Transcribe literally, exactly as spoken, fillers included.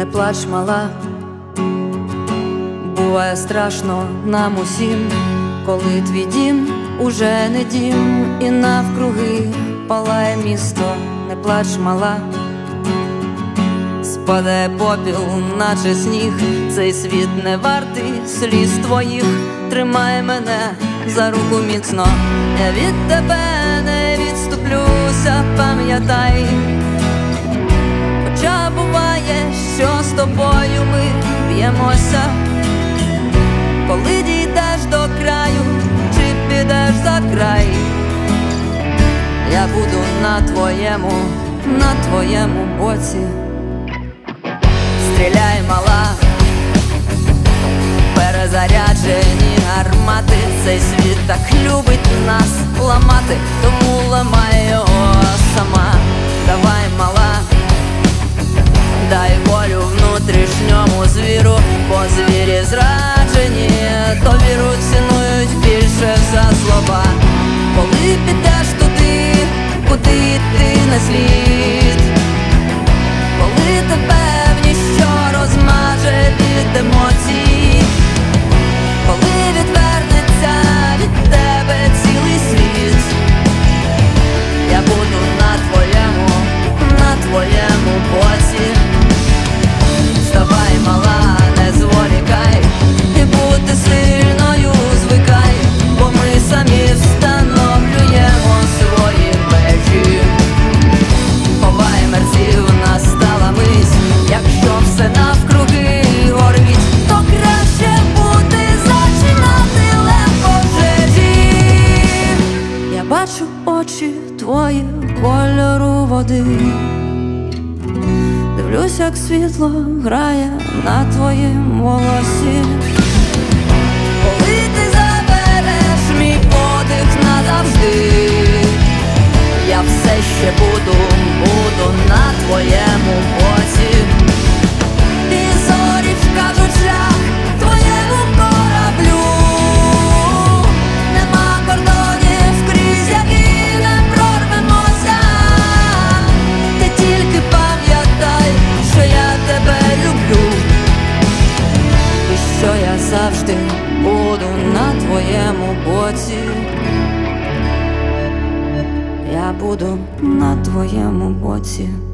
Не плач, мала, буває страшно нам усім, коли твій дім уже не дім, і навкруги палає місто. Не плач, мала, спадає попіл, наче сніг. Цей світ не вартий сліз твоїх. Тримай мене за руку міцно, я від тебе не відступлюся, пам'ятай. Хоча буває, що з тобою ми б'ємося, коли дійдеш до краю, чи підеш за край, я буду на твоєму, на твоєму боці. Стріляй, мала, перезаряджені гармати. Цей світ так любить нас ламати, тому ламай його сама. Давай, мала, дай волю внутрішньому звіру, бо звірі зраджені, то віру цінують більше за слова. Коли підеш туди, куди йти не слід, коли тебе в ніщо розмаже від емоцій, коли відвернеться від тебе цілий світ, я буду на твоєму, на твоєму боці. Вставай, мала, не зволікай, і бути сильною звикай, бо ми самі встановлюємо свої межі. Ховай мерців, настала мить, якщо все навкруги горить, то краще буде зачинати легкожежі. Я бачу очі твої кольору води, дивлюсь, як світло грає на твоїм волосі. Коли ти забереш мій подих назавжди, я все ще буду, буду на твоєму боці. І зорі вкажуть шлях твоєму кораблю. Нема кордонів, крізь які не прорвемося. Ти тільки пам'ятай, що я тебе люблю, і що я завжди буду на твоєму боці. Я буду на твоєму боці.